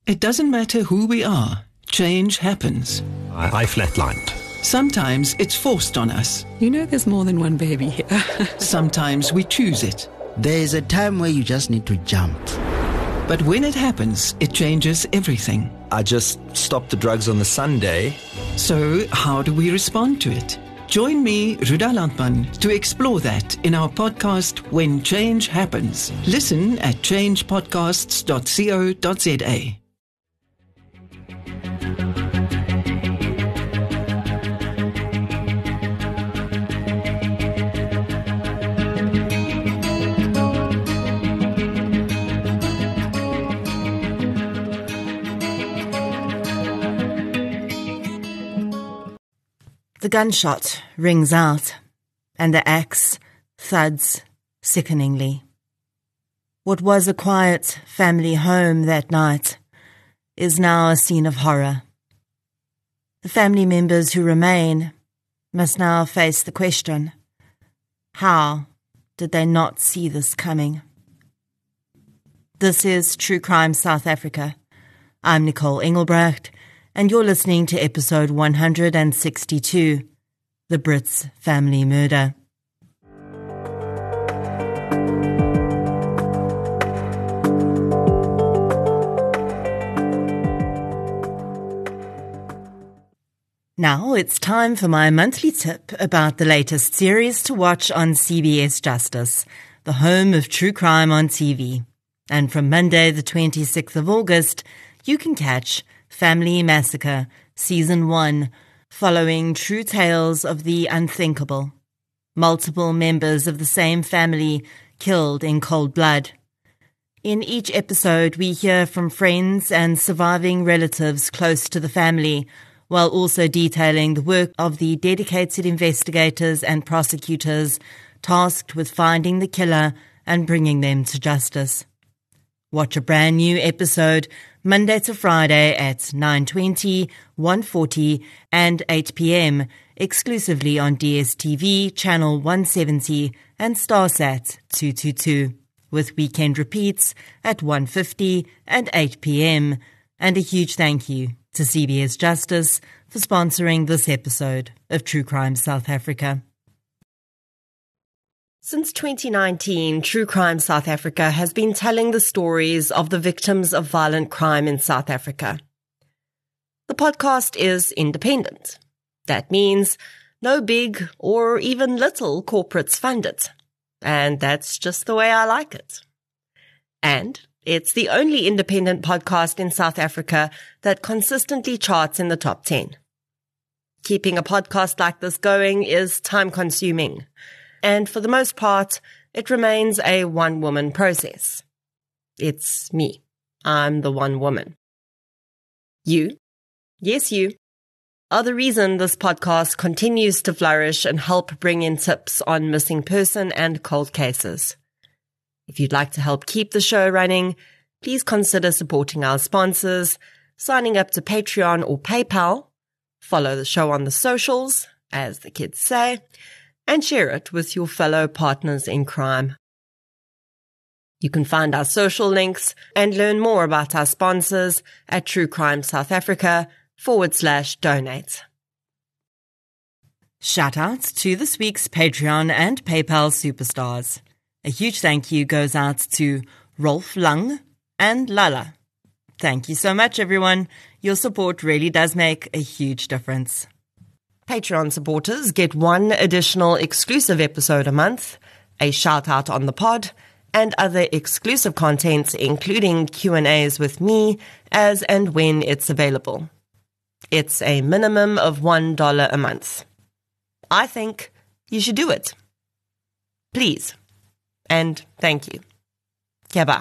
It doesn't matter who we are, change happens. I flatlined. Sometimes it's forced on us. You know there's more than one baby here. Sometimes we choose it. There's a time where you just need to jump. But when it happens, it changes everything. I just stopped the drugs on the Sunday. So how do we respond to it? Join me, Ruda Landman, to explore that in our podcast, When Change Happens. Listen at changepodcasts.co.za. The gunshot rings out, and the axe thuds sickeningly. What was a quiet family home that night is now a scene of horror. The family members who remain must now face the question, how did they not see this coming? This is True Crime South Africa. I'm Nicole Engelbrecht, and you're listening to episode 162, The Brits Family Murder. Now it's time for my monthly tip about the latest series to watch on CBS Justice, the home of true crime on TV. And from Monday the 26th of August, you can catch Family Massacre, Season 1, following true tales of the unthinkable. Multiple members of the same family killed in cold blood. In each episode, we hear from friends and surviving relatives close to the family, while also detailing the work of the dedicated investigators and prosecutors tasked with finding the killer and bringing them to justice. Watch a brand new episode Monday to Friday at 9:20, 1:40 and 8 p.m. exclusively on DSTV channel 170 and Starsat 222, with weekend repeats at 1:50 and 8 p.m. And a huge thank you to CBS Justice for sponsoring this episode of True Crime South Africa. Since 2019, True Crime South Africa has been telling the stories of the victims of violent crime in South Africa. The podcast is independent. That means no big or even little corporates fund it. And that's just the way I like it. And it's the only independent podcast in South Africa that consistently charts in the top 10. Keeping a podcast like this going is time-consuming. And for the most part, it remains a one-woman process. It's me. I'm the one woman. You, yes you, are the reason this podcast continues to flourish and help bring in tips on missing person and cold cases. If you'd like to help keep the show running, please consider supporting our sponsors, signing up to Patreon or PayPal, follow the show on the socials, as the kids say, and share it with your fellow partners in crime. You can find our social links and learn more about our sponsors at True Crime South Africa/donate. Shout out to this week's Patreon and PayPal superstars. A huge thank you goes out to Rolf Lung and Lala. Thank you so much, everyone. Your support really does make a huge difference. Patreon supporters get one additional exclusive episode a month, a shout-out on the pod, and other exclusive content, including Q&As with me as and when it's available. It's a minimum of $1 a month. I think you should do it. Please. And thank you. Kiaba.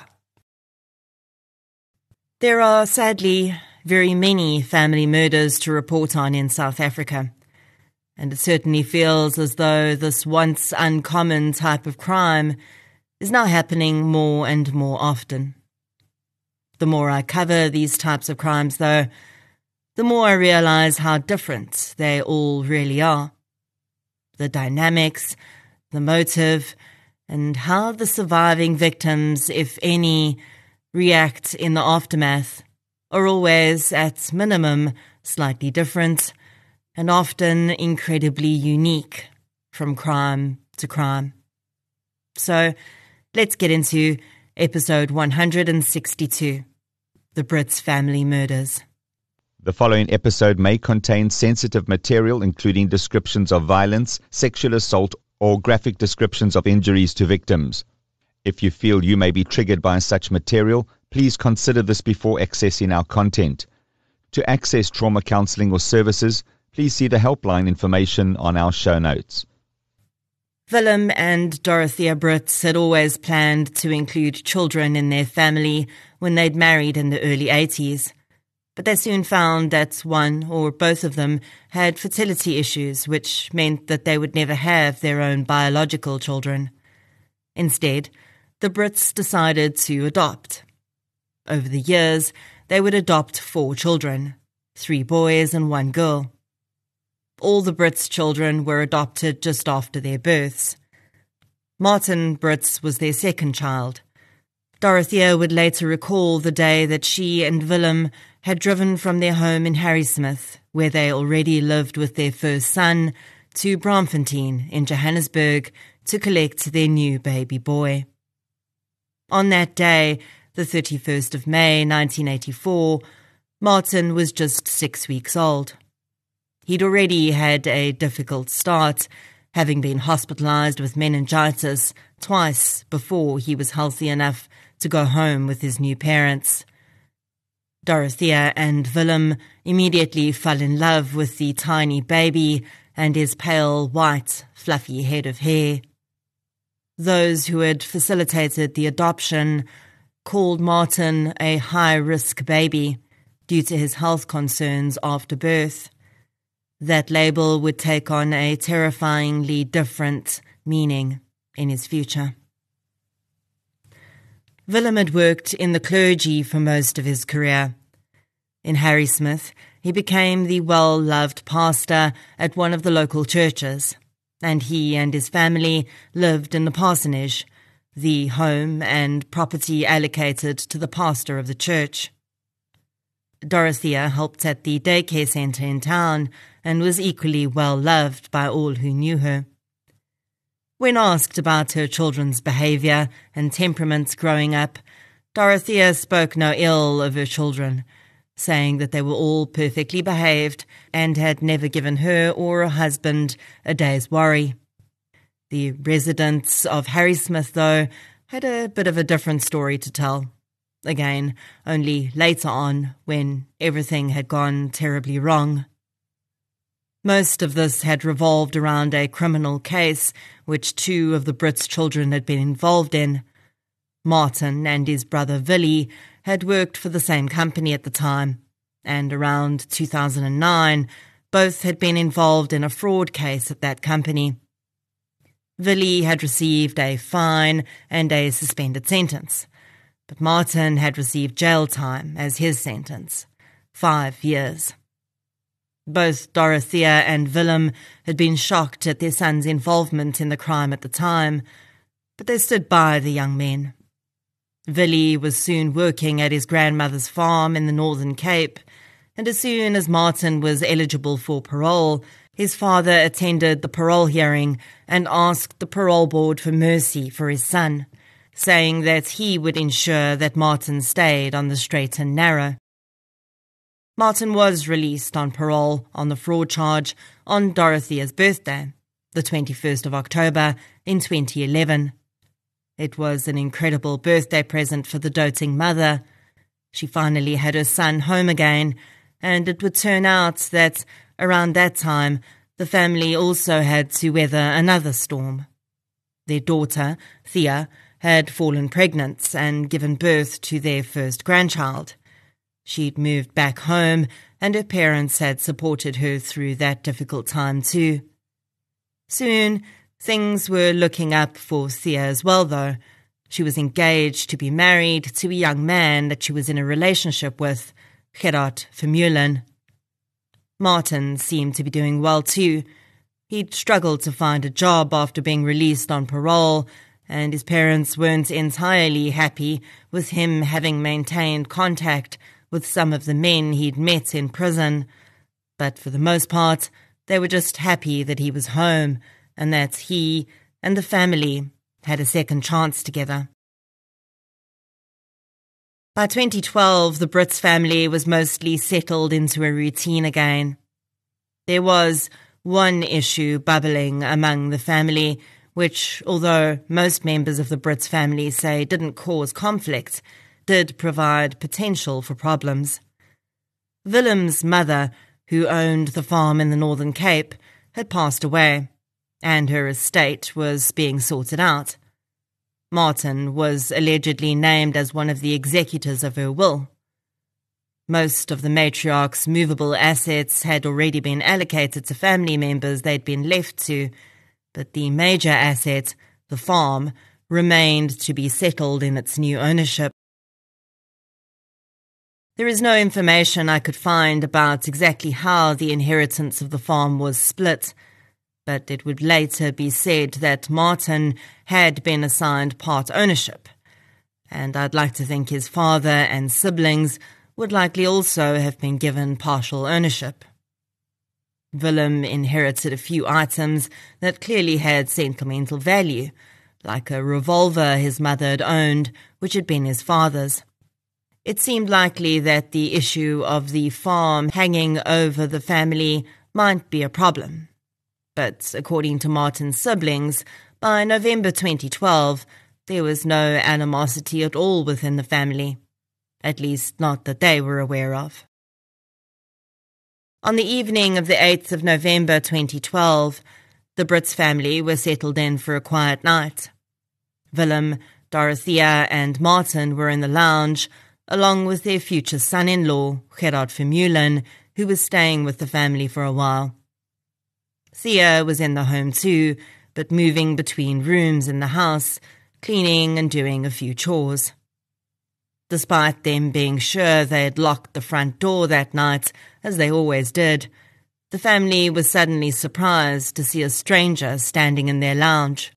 There are, sadly, very many family murders to report on in South Africa. And it certainly feels as though this once uncommon type of crime is now happening more and more often. The more I cover these types of crimes, though, the more I realize how different they all really are. The dynamics, the motive, and how the surviving victims, if any, react in the aftermath are always, at minimum, slightly different and often incredibly unique from crime to crime. So let's get into episode 162, The Brits Family Murders. The following episode may contain sensitive material, including descriptions of violence, sexual assault, or graphic descriptions of injuries to victims. If you feel you may be triggered by such material, please consider this before accessing our content. To access trauma counseling or services, please see the helpline information on our show notes. Willem and Dorothea Brits had always planned to include children in their family when they'd married in the early 80s. But they soon found that one or both of them had fertility issues, which meant that they would never have their own biological children. Instead, the Brits decided to adopt. Over the years, they would adopt 4 children, 3 boys and 1 girl. All the Brits' children were adopted just after their births. Martin Brits was their second child. Dorothea would later recall the day that she and Willem had driven from their home in Harrismith, where they already lived with their first son, to Braamfontein in Johannesburg to collect their new baby boy. On that day, the 31st of May 1984, Martin was just 6 weeks old. He'd already had a difficult start, having been hospitalized with meningitis twice before he was healthy enough to go home with his new parents. Dorothea and Willem immediately fell in love with the tiny baby and his pale, white, fluffy head of hair. Those who had facilitated the adoption called Martin a high-risk baby due to his health concerns after birth. That label would take on a terrifyingly different meaning in his future. Willem had worked in the clergy for most of his career. In Harrismith, he became the well-loved pastor at one of the local churches, and he and his family lived in the parsonage, the home and property allocated to the pastor of the church. Dorothea helped at the daycare centre in town and was equally well-loved by all who knew her. When asked about her children's behaviour and temperaments growing up, Dorothea spoke no ill of her children, saying that they were all perfectly behaved and had never given her or her husband a day's worry. The residents of Harrismith, though, had a bit of a different story to tell. Again, only later on, when everything had gone terribly wrong. Most of this had revolved around a criminal case which 2 of the Brits' children had been involved in. Martin and his brother Willie had worked for the same company at the time, and around 2009, both had been involved in a fraud case at that company. Willie had received a fine and a suspended sentence, but Martin had received jail time as his sentence, 5 years. Both Dorothea and Willem had been shocked at their son's involvement in the crime at the time, but they stood by the young men. Willie was soon working at his grandmother's farm in the Northern Cape, and as soon as Martin was eligible for parole, his father attended the parole hearing and asked the parole board for mercy for his son, saying that he would ensure that Martin stayed on the straight and narrow. Martin was released on parole on the fraud charge on Dorothea's birthday, the 21st of October in 2011. It was an incredible birthday present for the doting mother. She finally had her son home again, and it would turn out that around that time the family also had to weather another storm. Their daughter, Thea, had fallen pregnant and given birth to their first grandchild. She'd moved back home, and her parents had supported her through that difficult time too. Soon, things were looking up for Thea as well, though. She was engaged to be married to a young man that she was in a relationship with, Gerard Vermeulen. Martin seemed to be doing well too. He'd struggled to find a job after being released on parole, and his parents weren't entirely happy with him having maintained contact with some of the men he'd met in prison, but for the most part, they were just happy that he was home and that he and the family had a second chance together. By 2012, the Brits family was mostly settled into a routine again. There was one issue bubbling among the family, which, although most members of the Brits family say didn't cause conflict, did provide potential for problems. Willem's mother, who owned the farm in the Northern Cape, had passed away, and her estate was being sorted out. Martin was allegedly named as one of the executors of her will. Most of the matriarch's movable assets had already been allocated to family members they'd been left to, but the major asset, the farm, remained to be settled in its new ownership. There is no information I could find about exactly how the inheritance of the farm was split, but it would later be said that Martin had been assigned part ownership, and I'd like to think his father and siblings would likely also have been given partial ownership. Willem inherited a few items that clearly had sentimental value, like a revolver his mother had owned, which had been his father's. It seemed likely that the issue of the farm hanging over the family might be a problem. But according to Martin's siblings, by November 2012, there was no animosity at all within the family, at least not that they were aware of. On the evening of the 8th of November 2012, the Brits family were settled in for a quiet night. Willem, Dorothea and Martin were in the lounge, along with their future son-in-law, Gerard Vermeulen, who was staying with the family for a while. Thea was in the home too, but moving between rooms in the house, cleaning and doing a few chores. Despite them being sure they had locked the front door that night, as they always did, the family was suddenly surprised to see a stranger standing in their lounge.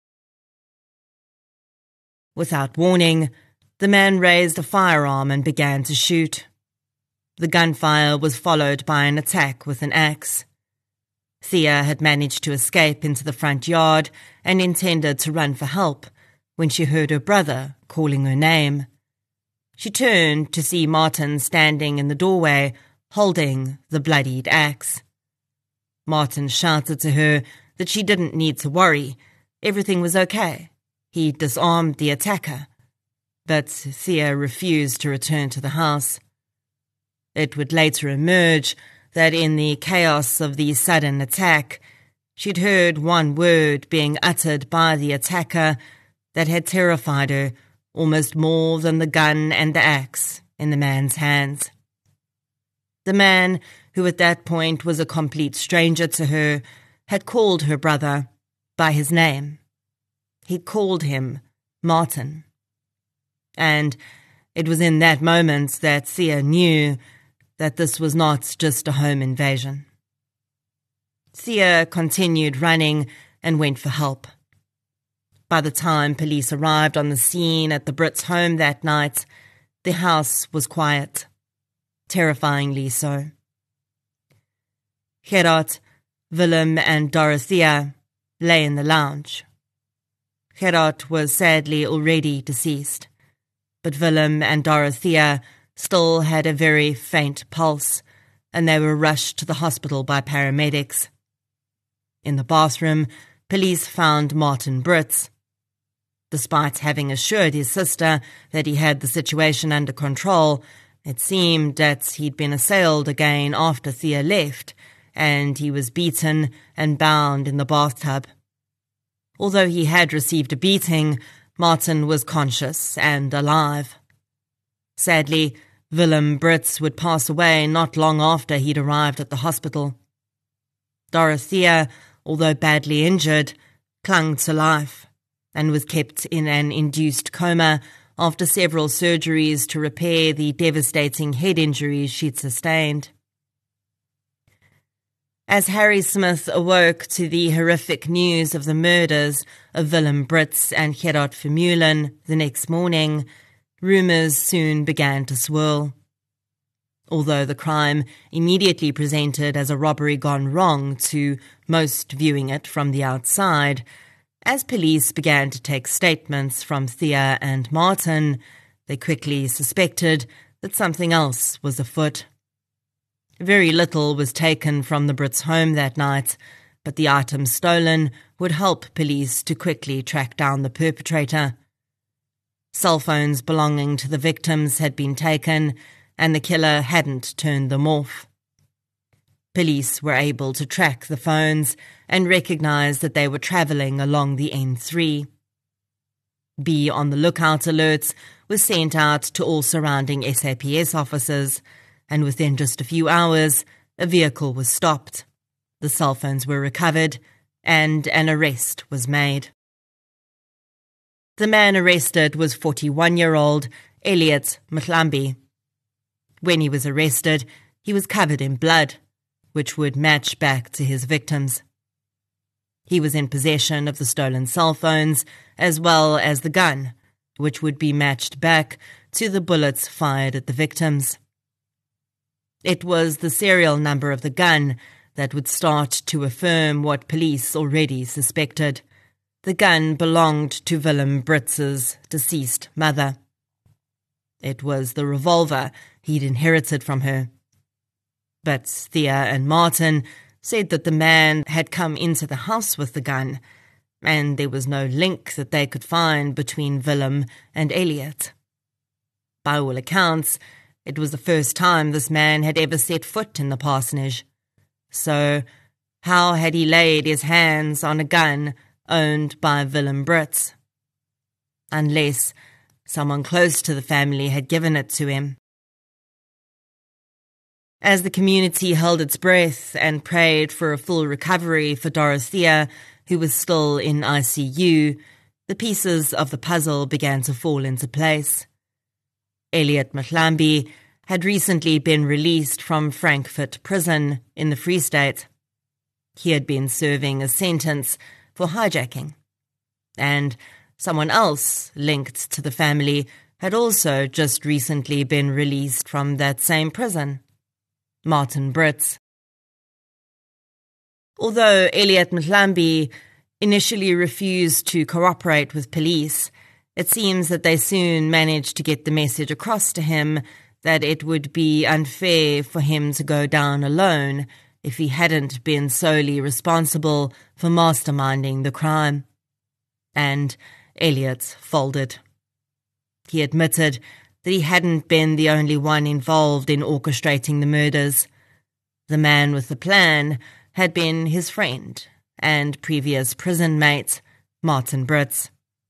Without warning, the man raised a firearm and began to shoot. The gunfire was followed by an attack with an axe. Thea had managed to escape into the front yard and intended to run for help when she heard her brother calling her name. She turned to see Martin standing in the doorway, holding the bloodied axe. Martin shouted to her that she didn't need to worry. Everything was okay. He disarmed the attacker. But Thea refused to return to the house. It would later emerge that in the chaos of the sudden attack, she'd heard one word being uttered by the attacker that had terrified her almost more than the gun and the axe in the man's hands. The man, who at that point was a complete stranger to her, had called her brother by his name. He'd called him Martin. And it was in that moment that Thea knew that this was not just a home invasion. Thea continued running and went for help. By the time police arrived on the scene at the Brits' home that night, the house was quiet, terrifyingly so. Gerard, Willem and Dorothea lay in the lounge. Gerard was sadly already deceased, but Willem and Dorothea still had a very faint pulse, and they were rushed to the hospital by paramedics. In the bathroom, police found Martin Brits. Despite having assured his sister that he had the situation under control, it seemed that he'd been assailed again after Thea left, and he was beaten and bound in the bathtub. Although he had received a beating, Martin was conscious and alive. Sadly, Willem Brits would pass away not long after he'd arrived at the hospital. Dorothea, although badly injured, clung to life and was kept in an induced coma after several surgeries to repair the devastating head injuries she'd sustained. As Harry Smith awoke to the horrific news of the murders of Willem Brits and Gerard Vermeulen the next morning, rumours soon began to swirl. although the crime immediately presented as a robbery gone wrong to most viewing it from the outside. As police began to take statements from Thea and Martin, they quickly suspected that something else was afoot. Very little was taken from the Brits' home that night, but the items stolen would help police to quickly track down the perpetrator. Cell phones belonging to the victims had been taken, and the killer hadn't turned them off. Police were able to track the phones and recognise that they were travelling along the N3. Be on the lookout alerts was sent out to all surrounding SAPS offices, and within just a few hours, a vehicle was stopped. The cell phones were recovered, and an arrest was made. The man arrested was 41-year-old Elliot Mhlambi. When he was arrested, he was covered in blood, which would match back to his victims. He was in possession of the stolen cell phones, as well as the gun, which would be matched back to the bullets fired at the victims. It was the serial number of the gun that would start to affirm what police already suspected. The gun belonged to Willem Brits's deceased mother. It was the revolver he'd inherited from her. But Thea and Martin said that the man had come into the house with the gun, and there was no link that they could find between Willem and Elliot. By all accounts, it was the first time this man had ever set foot in the parsonage. So, how had he laid his hands on a gun owned by Willem Brits? Unless someone close to the family had given it to him. As the community held its breath and prayed for a full recovery for Dorothea, who was still in ICU, the pieces of the puzzle began to fall into place. Elliot Mhlambi had recently been released from Frankfurt Prison in the Free State. He had been serving a sentence for hijacking, and someone else linked to the family had also just recently been released from that same prison, Martin Brits. Although Elliot Mhlambi initially refused to cooperate with police, it seems that they soon managed to get the message across to him that it would be unfair for him to go down alone if he hadn't been solely responsible for masterminding the crime. And Elliot folded. He admitted that he hadn't been the only one involved in orchestrating the murders. The man with the plan had been his friend and previous prison mate, Martin Brits.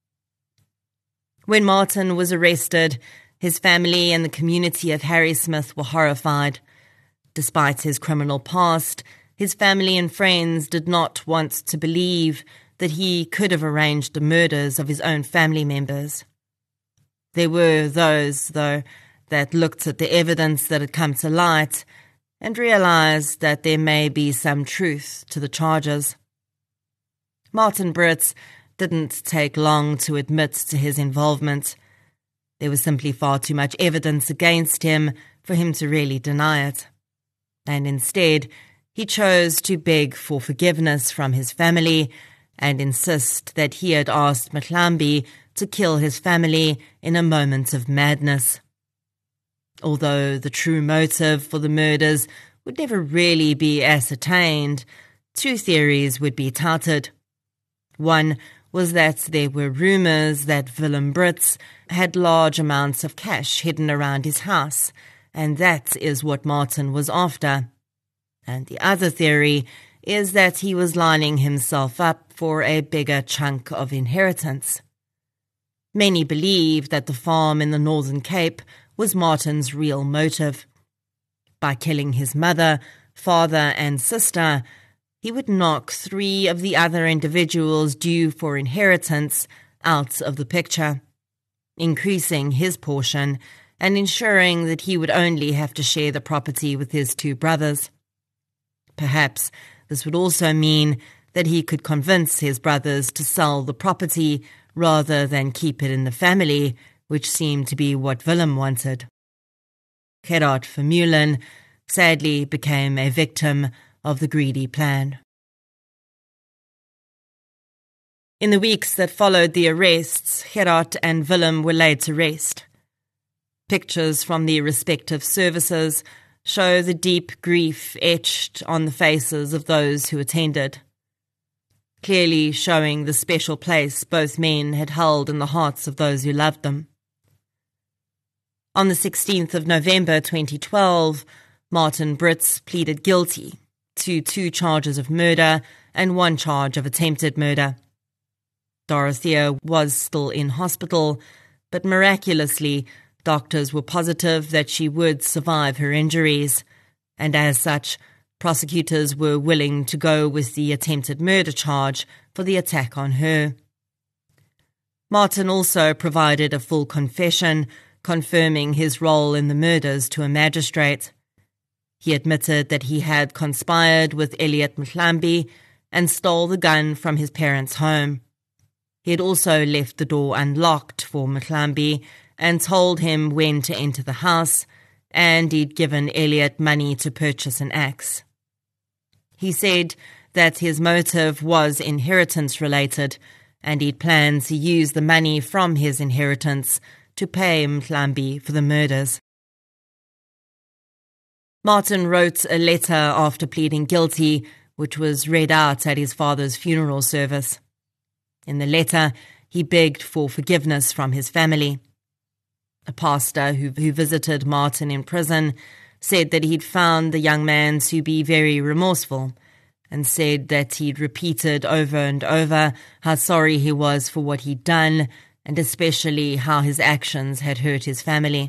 When Martin was arrested, his family and the community of Harrismith were horrified. Despite his criminal past, his family and friends did not want to believe that he could have arranged the murders of his own family members. There were those, though, that looked at the evidence that had come to light and realized that there may be some truth to the charges. Martin Brits didn't take long to admit to his involvement. There was simply far too much evidence against him for him to really deny it. And instead, he chose to beg for forgiveness from his family and insist that he had asked Mhlambi to kill his family in a moment of madness. Although the true motive for the murders would never really be ascertained, two theories would be touted. One was that there were rumours that Willem Brits had large amounts of cash hidden around his house, and that is what Martin was after. And the other theory is that he was lining himself up for a bigger chunk of inheritance. Many believe that the farm in the Northern Cape was Martin's real motive. By killing his mother, father and sister, he would knock 3 of the other individuals due for inheritance out of the picture, increasing his portion and ensuring that he would only have to share the property with his 2 brothers. Perhaps this would also mean that he could convince his brothers to sell the property rather than keep it in the family, which seemed to be what Willem wanted. Gerard Vermeulen, sadly became a victim of the greedy plan. In the weeks that followed the arrests, Gerard and Willem were laid to rest. Pictures from the respective services show the deep grief etched on the faces of those who attended, clearly showing the special place both men had held in the hearts of those who loved them. On the 16th of November 2012, Martin Brits pleaded guilty to 2 charges of murder and 1 charge of attempted murder. Dorothea was still in hospital, but miraculously, doctors were positive that she would survive her injuries, and as such, prosecutors were willing to go with the attempted murder charge for the attack on her. Martin also provided a full confession, confirming his role in the murders to a magistrate. He admitted that he had conspired with Elliot Mhlambi and stole the gun from his parents' home. He had also left the door unlocked for Mhlambi and told him when to enter the house, and he'd given Elliot money to purchase an axe. He said that his motive was inheritance-related, and he'd planned to use the money from his inheritance to pay Mhlambi for the murders. Martin wrote a letter after pleading guilty, which was read out at his father's funeral service. In the letter, he begged for forgiveness from his family. A pastor who visited Martin in prison said that he'd found the young man to be very remorseful, and said that he'd repeated over and over how sorry he was for what he'd done, and especially how his actions had hurt his family.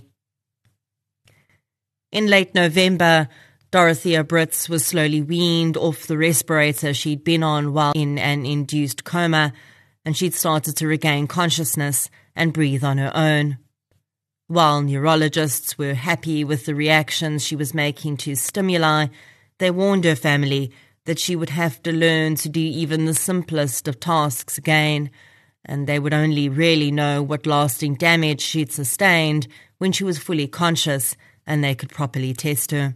In late November, Dorothea Brits was slowly weaned off the respirator she'd been on while in an induced coma, and she'd started to regain consciousness and breathe on her own. While neurologists were happy with the reactions she was making to stimuli, they warned her family that she would have to learn to do even the simplest of tasks again, and they would only really know what lasting damage she'd sustained when she was fully conscious and they could properly test her.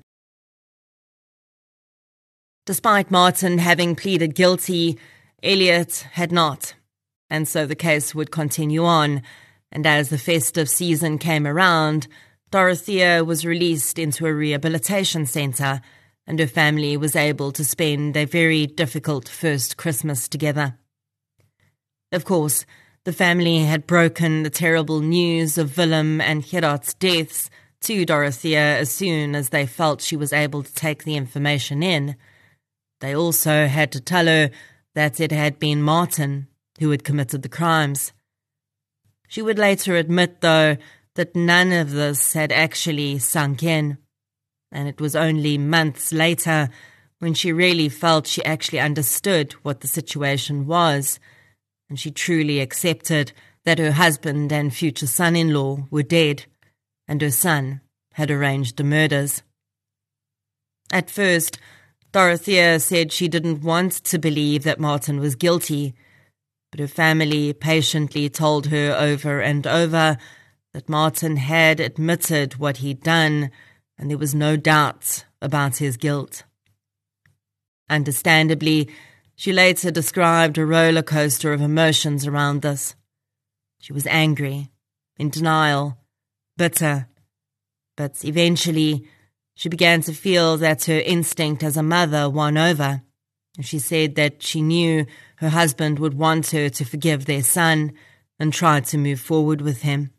Despite Martin having pleaded guilty, Elliot had not, and so the case would continue on, and as the festive season came around, Dorothea was released into a rehabilitation centre, and her family was able to spend a very difficult first Christmas together. Of course, the family had broken the terrible news of Willem and Gerard's deaths to Dorothea as soon as they felt she was able to take the information in. They also had to tell her that it had been Martin who had committed the crimes. She would later admit, though, that none of this had actually sunk in, and it was only months later when she really felt she actually understood what the situation was, and she truly accepted that her husband and future son-in-law were dead, and her son had arranged the murders. At first, Dorothea said she didn't want to believe that Martin was guilty, but her family patiently told her over and over that Martin had admitted what he'd done, and there was no doubt about his guilt. Understandably, she later described a roller coaster of emotions around this. She was angry, in denial, bitter, but eventually she began to feel that her instinct as a mother won over. She said that she knew her husband would want her to forgive their son and try to move forward with him.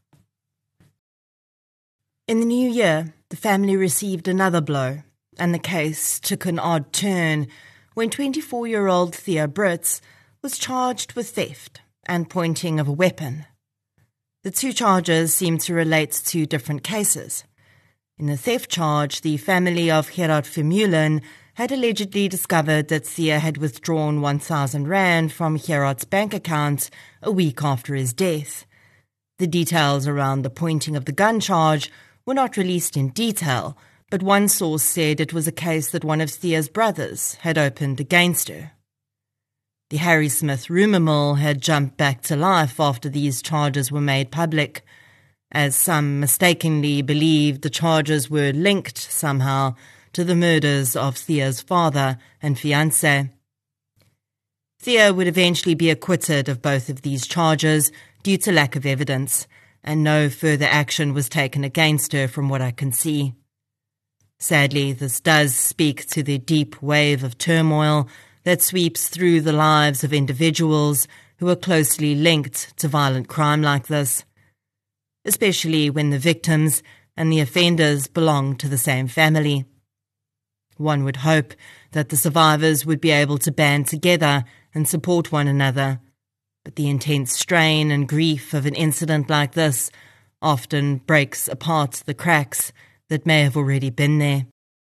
In the new year, the family received another blow, and the case took an odd turn when 24-year-old Thea Brits was charged with theft and pointing of a weapon. The 2 charges seemed to relate to different cases. In the theft charge, the family of Gerard Vermeulen had allegedly discovered that Thea had withdrawn 1,000 rand from Gerard's bank account a week after his death. The details around the pointing of the gun charge were not released in detail, but one source said it was a case that one of Thea's brothers had opened against her. The Harry Smith rumour mill had jumped back to life after these charges were made public. as some mistakenly believed the charges were linked somehow to the murders of Thea's father and fiancé. Thea would eventually be acquitted of both of these charges due to lack of evidence, and no further action was taken against her from what I can see. Sadly, this does speak to the deep wave of turmoil that sweeps through the lives of individuals who are closely linked to violent crime like this, especially when the victims and the offenders belong to the same family. One would hope that the survivors would be able to band together and support one another, but the intense strain and grief of an incident like this often breaks apart the cracks that may have already been there.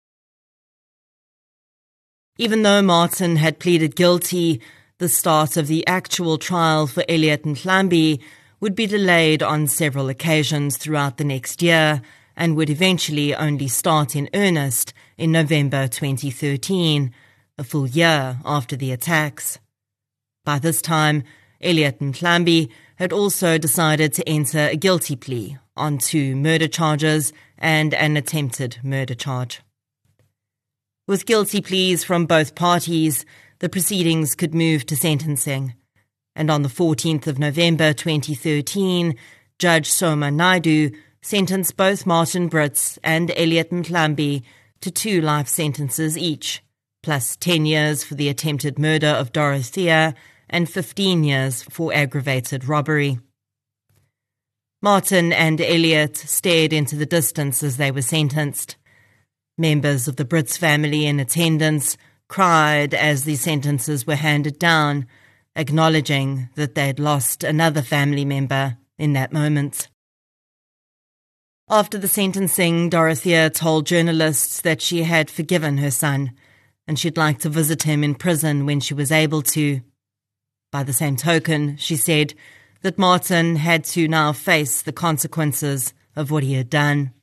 Even though Martin had pleaded guilty, the start of the actual trial for Elliot Mhlambi would be delayed on several occasions throughout the next year and would eventually only start in earnest in November 2013, a full year after the attacks. By this time, Elliot Mhlambi had also decided to enter a guilty plea on 2 murder charges and an attempted murder charge. With guilty pleas from both parties, the proceedings could move to sentencing, and on the 14th of November 2013, Judge Soma Naidu sentenced both Martin Brits and Elliot Mhlambi to 2 life sentences each, plus 10 years for the attempted murder of Dorothea and 15 years for aggravated robbery. Martin and Elliot stared into the distance as they were sentenced. Members of the Brits family in attendance cried as the sentences were handed down, acknowledging that they'd lost another family member in that moment. After the sentencing, Dorothea told journalists that she had forgiven her son, and she'd like to visit him in prison when she was able to. By the same token, she said that Martin had to now face the consequences of what he had done.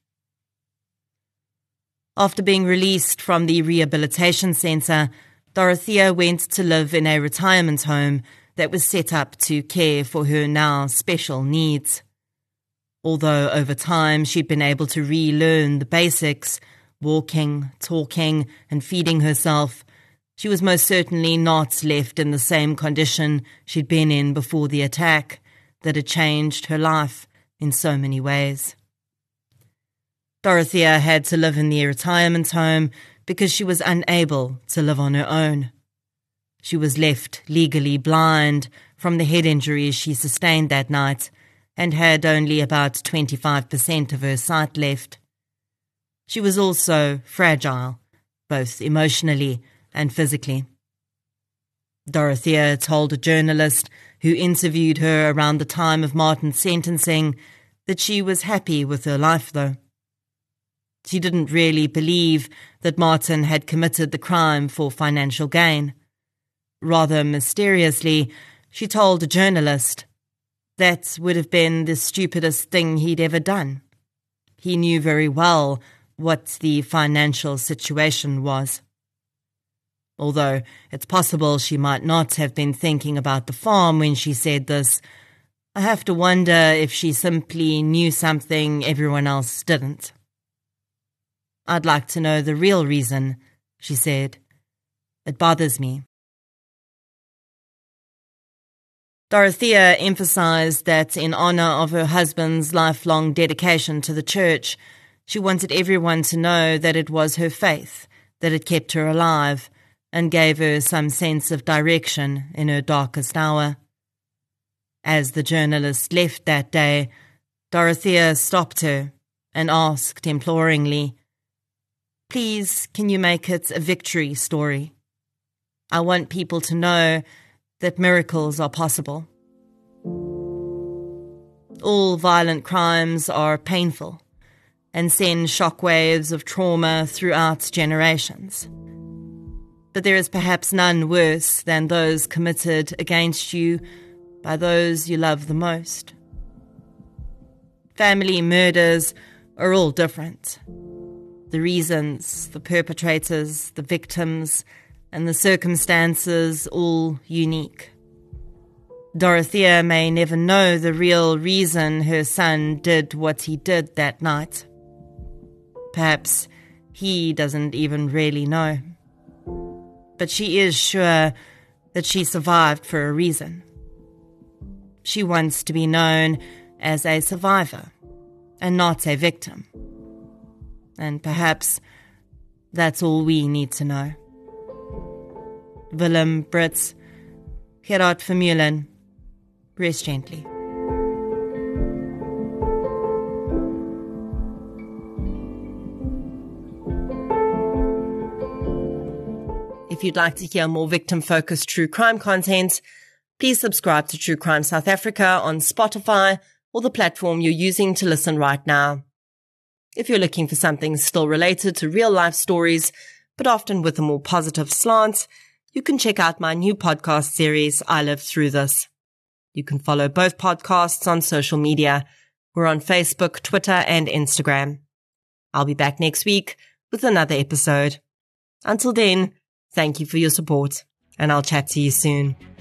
After being released from the rehabilitation centre, Dorothea went to live in a retirement home that was set up to care for her now special needs. Although over time she'd been able to relearn the basics, walking, talking, and feeding herself, she was most certainly not left in the same condition she'd been in before the attack that had changed her life in so many ways. Dorothea had to live in the retirement home because she was unable to live on her own. She was left legally blind from the head injuries she sustained that night and had only about 25% of her sight left. She was also fragile, both emotionally and physically. Dorothea told a journalist who interviewed her around the time of Martin's sentencing that she was happy with her life, though. She didn't really believe that Martin had committed the crime for financial gain. Rather mysteriously, she told a journalist that would have been the stupidest thing he'd ever done. He knew very well what the financial situation was. Although it's possible she might not have been thinking about the farm when she said this, I have to wonder if she simply knew something everyone else didn't. I'd like to know the real reason, she said. It bothers me. Dorothea emphasized that in honor of her husband's lifelong dedication to the church, she wanted everyone to know that it was her faith that had kept her alive and gave her some sense of direction in her darkest hour. As the journalist left that day, Dorothea stopped her and asked imploringly, "Please, can you make it a victory story? I want people to know that miracles are possible. All violent crimes are painful and send shockwaves of trauma throughout generations. But there is perhaps none worse than those committed against you by those you love the most. Family murders are all different. The reasons, the perpetrators, the victims, and the circumstances all unique. Dorothea may never know the real reason her son did what he did that night. Perhaps he doesn't even really know. But she is sure that she survived for a reason. She wants to be known as a survivor and not a victim. And perhaps that's all we need to know. Willem, Brits, Gerard Vermeulen, rest gently. If you'd like to hear more victim-focused true crime content, please subscribe to True Crime South Africa on Spotify or the platform you're using to listen right now. If you're looking for something still related to real-life stories, but often with a more positive slant, you can check out my new podcast series, I Lived Through This. You can follow both podcasts on social media. We're on Facebook, Twitter, and Instagram. I'll be back next week with another episode. Until then, thank you for your support, and I'll chat to you soon.